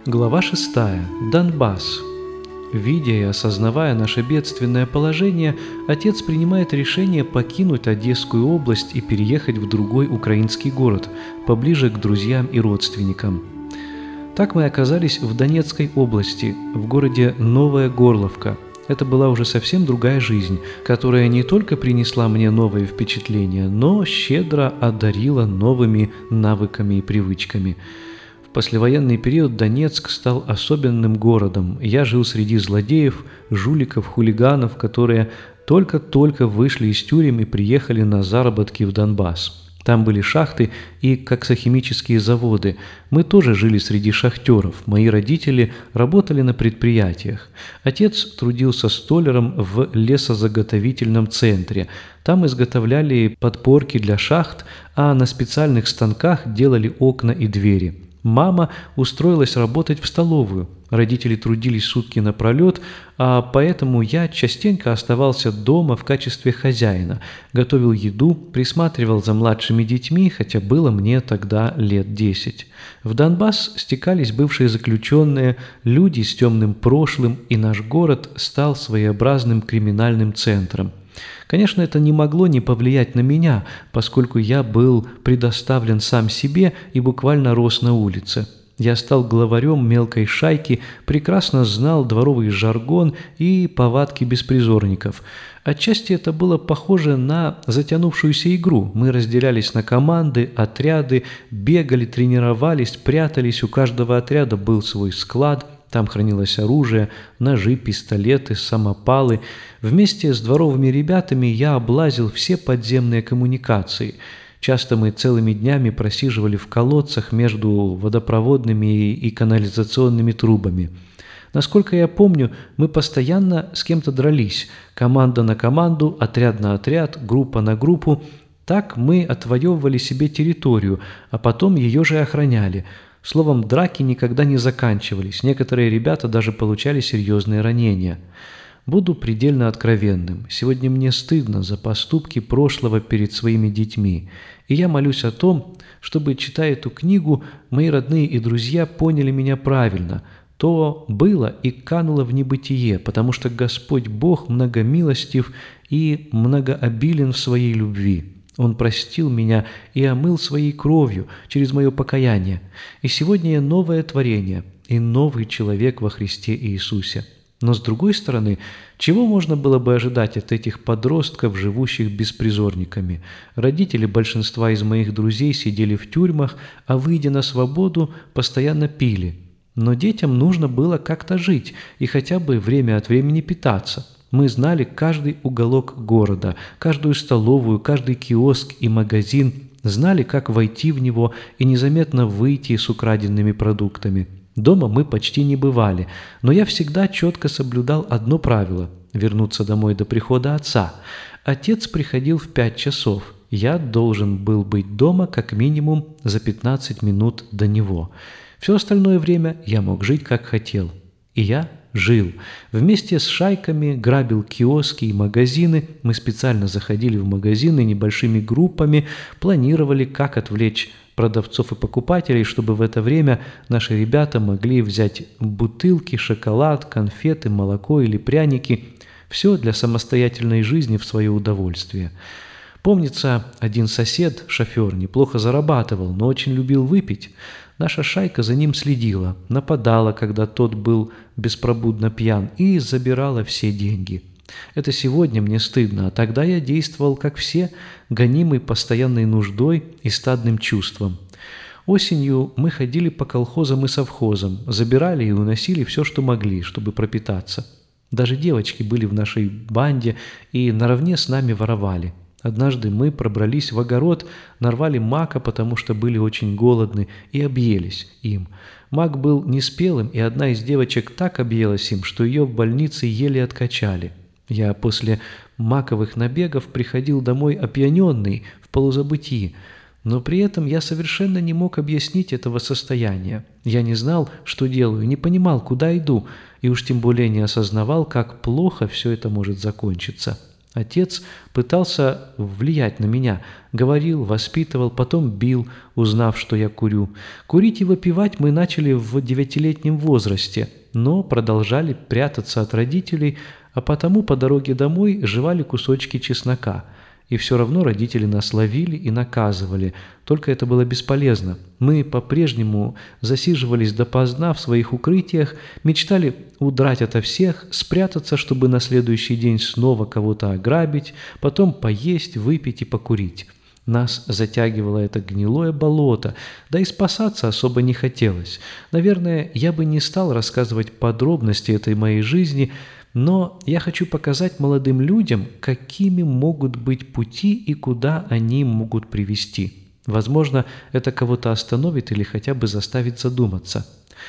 Глава 6. Донбасс. Видя и осознавая наше бедственное положение, отец принимает решение покинуть Одесскую область и переехать в другой украинский город, поближе к друзьям и родственникам. Так мы оказались в Донецкой области, в городе Новая Горловка. Это была уже совсем другая жизнь, которая не только принесла мне новые впечатления, но щедро одарила новыми навыками и привычками. В послевоенный период Донецк стал особенным городом. Я жил среди злодеев, жуликов, хулиганов, которые только-только вышли из тюрем и приехали на заработки в Донбасс. Там были шахты и коксохимические заводы. Мы тоже жили среди шахтеров. Мои родители работали на предприятиях. Отец трудился столяром в лесозаготовительном центре. Там изготовляли подпорки для шахт, а на специальных станках делали окна и двери. Мама устроилась работать в столовую. Родители трудились сутки напролет, а поэтому я частенько оставался дома в качестве хозяина, готовил еду, присматривал за младшими детьми, хотя было мне тогда лет 10. В Донбасс стекались бывшие заключенные, люди с темным прошлым, и наш город стал своеобразным криминальным центром. Конечно, это не могло не повлиять на меня, поскольку я был предоставлен сам себе и буквально рос на улице. Я стал главарем мелкой шайки, прекрасно знал дворовый жаргон и повадки беспризорников. Отчасти это было похоже на затянувшуюся игру. Мы разделялись на команды, отряды, бегали, тренировались, прятались. У каждого отряда был свой склад. Там хранилось оружие, ножи, пистолеты, самопалы. Вместе с дворовыми ребятами я облазил все подземные коммуникации. Часто мы целыми днями просиживали в колодцах между водопроводными и канализационными трубами. Насколько я помню, мы постоянно с кем-то дрались. Команда на команду, отряд на отряд, группа на группу. Так мы отвоевывали себе территорию, а потом ее же охраняли. Словом, драки никогда не заканчивались, некоторые ребята даже получали серьезные ранения. Буду предельно откровенным. Сегодня мне стыдно за поступки прошлого перед своими детьми. И я молюсь о том, чтобы, читая эту книгу, мои родные и друзья поняли меня правильно. То было и кануло в небытие, потому что Господь Бог многомилостив и многообилен в своей любви. Он простил меня и омыл своей кровью через мое покаяние. И сегодня я новое творение и новый человек во Христе Иисусе. Но с другой стороны, чего можно было бы ожидать от этих подростков, живущих беспризорниками? Родители большинства из моих друзей сидели в тюрьмах, а, выйдя на свободу, постоянно пили. Но детям нужно было как-то жить и хотя бы время от времени питаться. Мы знали каждый уголок города, каждую столовую, каждый киоск и магазин, знали, как войти в него и незаметно выйти с украденными продуктами. Дома мы почти не бывали, но я всегда четко соблюдал одно правило – вернуться домой до прихода отца. Отец приходил в 5 часов. Я должен был быть дома как минимум за 15 минут до него. Все остальное время я мог жить как хотел. И я жил. Вместе с шайками грабил киоски и магазины. Мы специально заходили в магазины небольшими группами, планировали, как отвлечь продавцов и покупателей, чтобы в это время наши ребята могли взять бутылки, шоколад, конфеты, молоко или пряники. Все для самостоятельной жизни в свое удовольствие. Помнится, один сосед, шофер, неплохо зарабатывал, но очень любил выпить. Наша шайка за ним следила, нападала, когда тот был беспробудно пьян, и забирала все деньги. Это сегодня мне стыдно, а тогда я действовал, как все, гонимый постоянной нуждой и стадным чувством. Осенью мы ходили по колхозам и совхозам, забирали и уносили все, что могли, чтобы пропитаться. Даже девочки были в нашей банде и наравне с нами воровали. Однажды мы пробрались в огород, нарвали мака, потому что были очень голодны, и объелись им. Мак был неспелым, и одна из девочек так объелась им, что ее в больнице еле откачали. Я после маковых набегов приходил домой опьяненный, в полузабытии, но при этом я совершенно не мог объяснить этого состояния. Я не знал, что делаю, не понимал, куда иду, и уж тем более не осознавал, как плохо все это может закончиться. Отец пытался влиять на меня, говорил, воспитывал, потом бил, узнав, что я курю. Курить и выпивать мы начали в 9-летнем возрасте, но продолжали прятаться от родителей, а потому по дороге домой жевали кусочки чеснока. И все равно родители нас ловили и наказывали, только это было бесполезно. Мы по-прежнему засиживались допоздна в своих укрытиях, мечтали удрать ото всех, спрятаться, чтобы на следующий день снова кого-то ограбить, потом поесть, выпить и покурить. Нас затягивало это гнилое болото, да и спасаться особо не хотелось. Наверное, я бы не стал рассказывать подробности этой моей жизни, но я хочу показать молодым людям, какими могут быть пути и куда они могут привести. Возможно, это кого-то остановит или хотя бы заставит задуматься.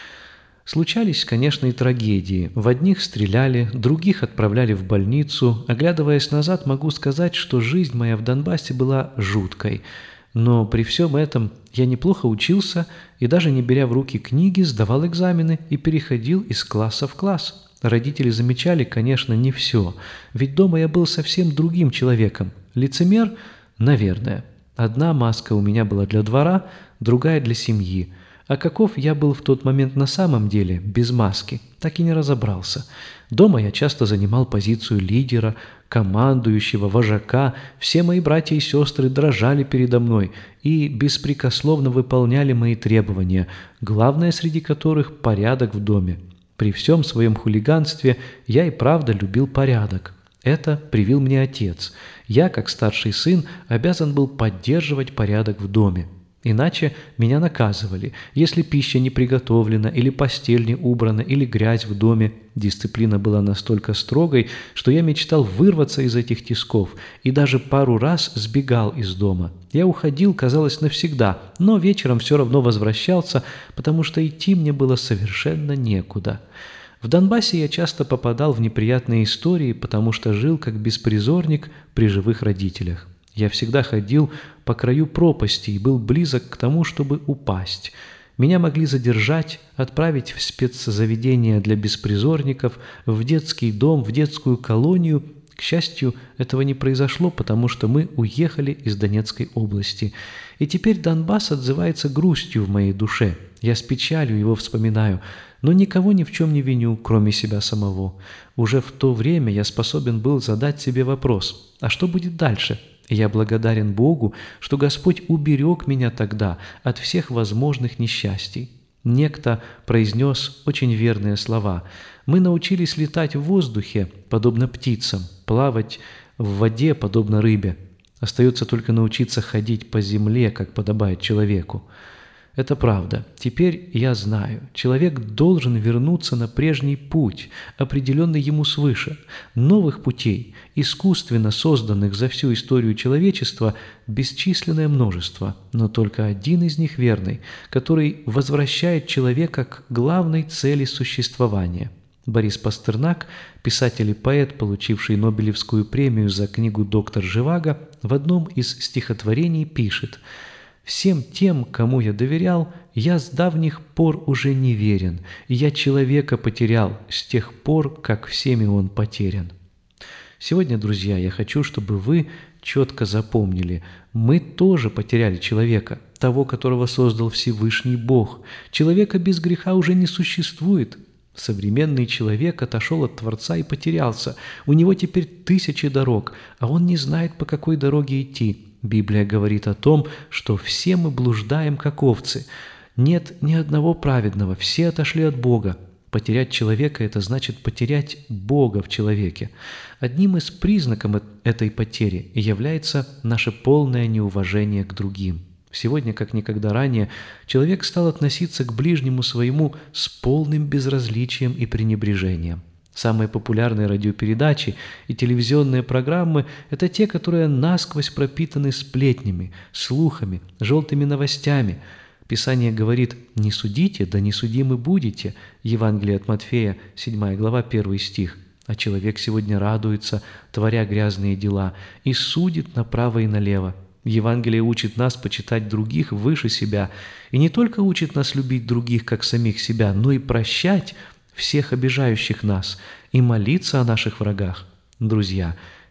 Случались, конечно, и трагедии. В одних стреляли, других отправляли в больницу. Оглядываясь назад, могу сказать, что жизнь моя в Донбассе была жуткой. Но при всем этом я неплохо учился и даже не беря в руки книги, сдавал экзамены и переходил из класса в класс. Родители замечали, конечно, не все, ведь дома я был совсем другим человеком. Лицемер? Наверное. Одна маска у меня была для двора, другая для семьи. А каков я был в тот момент на самом деле, без маски, так и не разобрался. Дома я часто занимал позицию лидера, командующего, вожака. Все мои братья и сестры дрожали передо мной и беспрекословно выполняли мои требования, главное среди которых – порядок в доме. При всем своем хулиганстве я и правда любил порядок. Это привил мне отец. Я, как старший сын, обязан был поддерживать порядок в доме. Иначе меня наказывали, если пища не приготовлена, или постель не убрана, или грязь в доме. Дисциплина была настолько строгой, что я мечтал вырваться из этих тисков и даже пару раз сбегал из дома. Я уходил, казалось, навсегда, но вечером все равно возвращался, потому что идти мне было совершенно некуда. В Донбассе я часто попадал в неприятные истории, потому что жил как беспризорник при живых родителях. Я всегда ходил по краю пропасти и был близок к тому, чтобы упасть. Меня могли задержать, отправить в спецзаведение для беспризорников, в детский дом, в детскую колонию. К счастью, этого не произошло, потому что мы уехали из Донецкой области. И теперь Донбасс отзывается грустью в моей душе. Я с печалью его вспоминаю, но никого ни в чем не виню, кроме себя самого. Уже в то время я способен был задать себе вопрос: а что будет дальше? Я благодарен Богу, что Господь уберег меня тогда от всех возможных несчастий. Некто произнес очень верные слова. Мы научились летать в воздухе, подобно птицам, плавать в воде, подобно рыбе. Остается только научиться ходить по земле, как подобает человеку. Это правда. Теперь я знаю, человек должен вернуться на прежний путь, определенный ему свыше. Новых путей, искусственно созданных за всю историю человечества, бесчисленное множество, но только один из них верный, который возвращает человека к главной цели существования. Борис Пастернак, писатель и поэт, получивший Нобелевскую премию за книгу «Доктор Живаго», в одном из стихотворений пишет: «Всем тем, кому я доверял, я с давних пор уже не верен, и я человека потерял с тех пор, как всеми он потерян». Сегодня, друзья, я хочу, чтобы вы четко запомнили, мы тоже потеряли человека, того, которого создал Всевышний Бог. Человека без греха уже не существует. Современный человек отошел от Творца и потерялся. У него теперь тысячи дорог, а он не знает, по какой дороге идти. Библия говорит о том, что все мы блуждаем, как овцы. Нет ни одного праведного, все отошли от Бога. Потерять человека – это значит потерять Бога в человеке. Одним из признаков этой потери является наше полное неуважение к другим. Сегодня, как никогда ранее, человек стал относиться к ближнему своему с полным безразличием и пренебрежением. Самые популярные радиопередачи и телевизионные программы – это те, которые насквозь пропитаны сплетнями, слухами, желтыми новостями. Писание говорит: «Не судите, да не судимы будете». Евангелие от Матфея, 7 глава, 1 стих. А человек сегодня радуется, творя грязные дела, и судит направо и налево. Евангелие учит нас почитать других выше себя, и не только учит нас любить других, как самих себя, но и прощать всех обижающих нас и молиться о наших врагах. Друзья,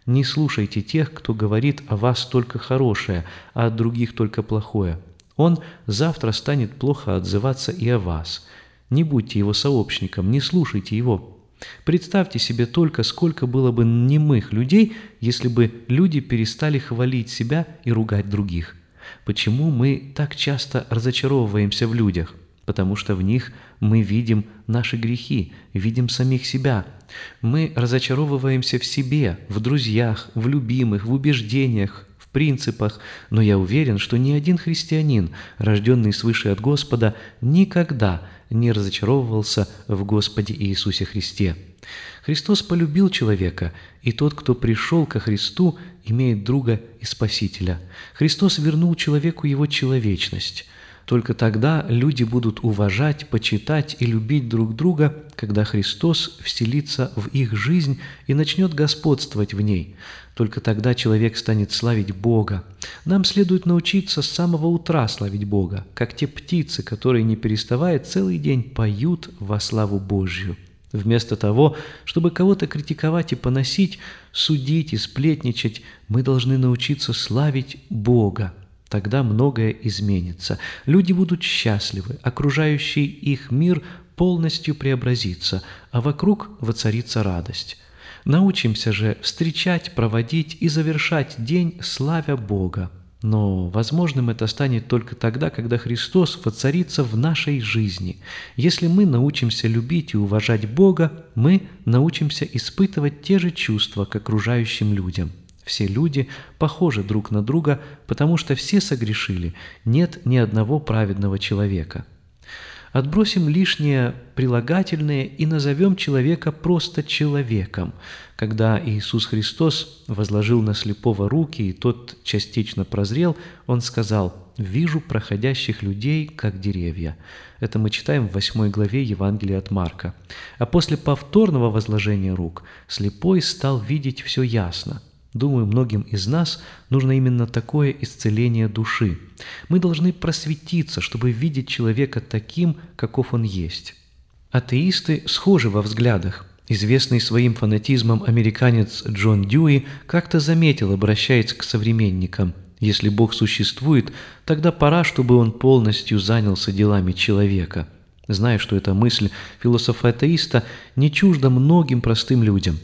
Не слушайте тех, кто говорит о вас только хорошее, а от других только плохое. Он завтра станет плохо отзываться и о вас. Не будьте его сообщником, не слушайте его. Представьте себе только, сколько было бы немых людей, если бы люди перестали хвалить себя и ругать других. Почему мы так часто разочаровываемся в людях? Потому что в них мы видим наши грехи, видим самих себя. Мы разочаровываемся в себе, в друзьях, в любимых, в убеждениях, в принципах. Но я уверен, что ни один христианин, рожденный свыше от Господа, никогда не разочаровывался в Господе Иисусе Христе. Христос полюбил человека, и тот, кто пришел ко Христу, имеет друга и Спасителя. Христос вернул человеку его человечность. Только тогда люди будут уважать, почитать и любить друг друга, когда Христос вселится в их жизнь и начнет господствовать в ней. Только тогда человек станет славить Бога. Нам следует научиться с самого утра славить Бога, как те птицы, которые, не переставая, целый день поют во славу Божью. Вместо того, чтобы кого-то критиковать и поносить, судить и сплетничать, мы должны научиться славить Бога. Тогда многое изменится. Люди будут счастливы, окружающий их мир полностью преобразится, а вокруг воцарится радость. Научимся же встречать, проводить и завершать день, славя Бога. Но возможным это станет только тогда, когда Христос воцарится в нашей жизни. Если мы научимся любить и уважать Бога, мы научимся испытывать те же чувства к окружающим людям. Все люди похожи друг на друга, потому что все согрешили, нет ни одного праведного человека. Отбросим лишнее прилагательное и назовем человека просто человеком. Когда Иисус Христос возложил на слепого руки, и тот частично прозрел, Он сказал: «Вижу проходящих людей, как деревья». Это мы читаем в 8 главе Евангелия от Марка. А после повторного возложения рук слепой стал видеть все ясно. Думаю, многим из нас нужно именно такое исцеление души. Мы должны просветиться, чтобы видеть человека таким, каков он есть. Атеисты схожи во взглядах. Известный своим фанатизмом американец Джон Дьюи как-то заметил, обращаясь к современникам: «Если Бог существует, тогда пора, чтобы Он полностью занялся делами человека». Зная, что эта мысль философа-атеиста не чужда многим простым людям.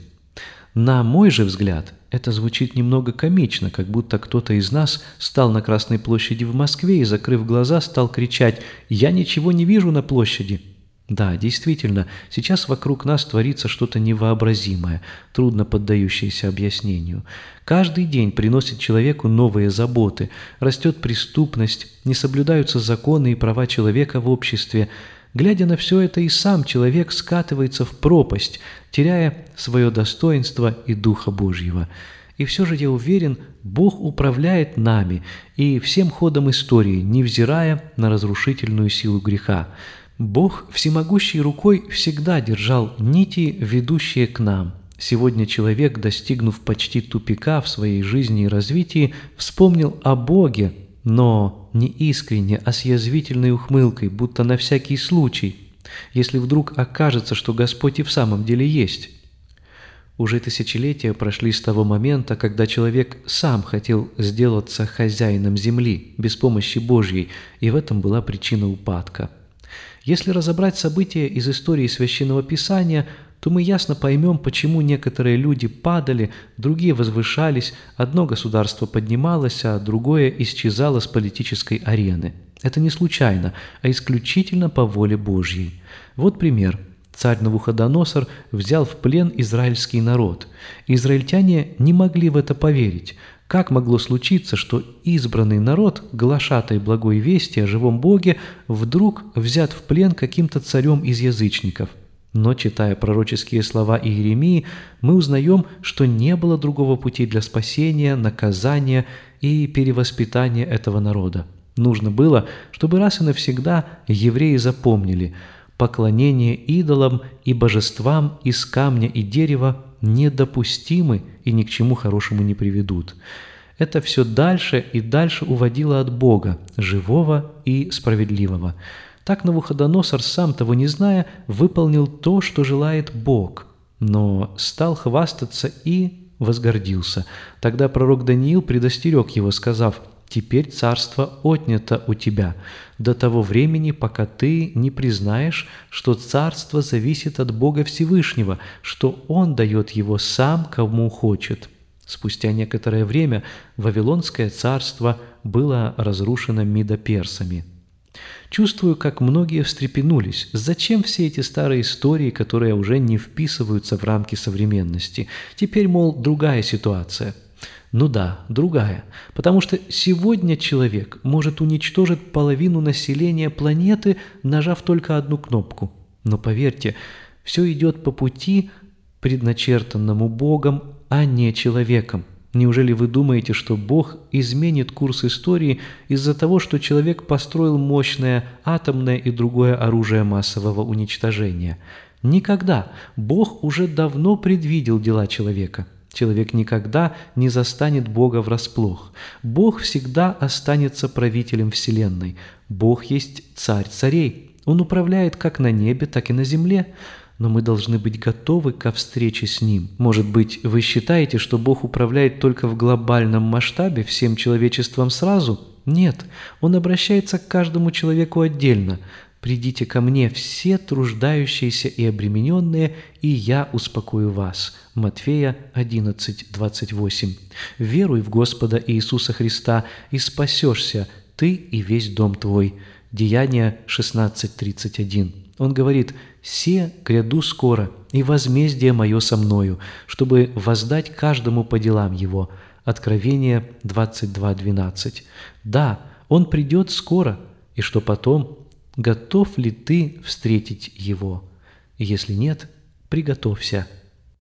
На мой же взгляд, это звучит немного комично, как будто кто-то из нас стал на Красной площади в Москве и, закрыв глаза, стал кричать: «Я ничего не вижу на площади». Да, действительно, сейчас вокруг нас творится что-то невообразимое, трудно поддающееся объяснению. Каждый день приносит человеку новые заботы, растет преступность, не соблюдаются законы и права человека в обществе. Глядя на все это, и сам человек скатывается в пропасть, теряя свое достоинство и Духа Божьего. И все же я уверен, Бог управляет нами и всем ходом истории, невзирая на разрушительную силу греха. Бог всемогущей рукой всегда держал нити, ведущие к нам. Сегодня человек, достигнув почти тупика в своей жизни и развитии, вспомнил о Боге, но не искренне, а с язвительной ухмылкой, будто на всякий случай, если вдруг окажется, что Господь и в самом деле есть. Уже тысячелетия прошли с того момента, когда человек сам хотел сделаться хозяином земли без помощи Божьей, и в этом была причина упадка. Если разобрать события из истории Священного Писания, то мы ясно поймем, почему некоторые люди падали, другие возвышались, одно государство поднималось, а другое исчезало с политической арены. Это не случайно, а исключительно по воле Божьей. Вот пример. Царь Навуходоносор взял в плен израильский народ. Израильтяне не могли в это поверить. Как могло случиться, что избранный народ, глашатай благой вести о живом Боге, вдруг взят в плен каким-то царем из язычников? Но, читая пророческие слова Иеремии, мы узнаем, что не было другого пути для спасения, наказания и перевоспитания этого народа. Нужно было, чтобы раз и навсегда евреи запомнили: поклонение идолам и божествам из камня и дерева недопустимы и ни к чему хорошему не приведут. Это все дальше и дальше уводило от Бога, живого и справедливого. Так Навуходоносор, сам того не зная, выполнил то, что желает Бог, но стал хвастаться и возгордился. Тогда пророк Даниил предостерег его, сказав: «Теперь царство отнято у тебя до того времени, пока ты не признаешь, что царство зависит от Бога Всевышнего, что Он дает его сам, кому хочет». Спустя некоторое время Вавилонское царство было разрушено медоперсами. Чувствую, как многие встрепенулись. Зачем все эти старые истории, которые уже не вписываются в рамки современности? Теперь, мол, другая ситуация. Ну да, другая. Потому что сегодня человек может уничтожить половину населения планеты, нажав только одну кнопку. Но поверьте, все идет по пути, предначертанному Богом, а не человеком. Неужели вы думаете, что Бог изменит курс истории из-за того, что человек построил мощное атомное и другое оружие массового уничтожения? Никогда. Бог уже давно предвидел дела человека. Человек никогда не застанет Бога врасплох. Бог всегда останется правителем Вселенной. Бог есть царь царей. Он управляет как на небе, так и на земле. Но мы должны быть готовы ко встрече с Ним. Может быть, вы считаете, что Бог управляет только в глобальном масштабе всем человечеством сразу? Нет, Он обращается к каждому человеку отдельно. «Придите ко мне, все труждающиеся и обремененные, и я успокою вас». Матфея 11:28. «Веруй в Господа Иисуса Христа, и спасешься ты и весь дом твой». Деяния 16:31. Он говорит: «Се гряду скоро, и возмездие мое со мною, чтобы воздать каждому по делам его». Откровение 22:12. Да, Он придет скоро, и что потом? Готов ли ты встретить Его? Если нет, приготовься.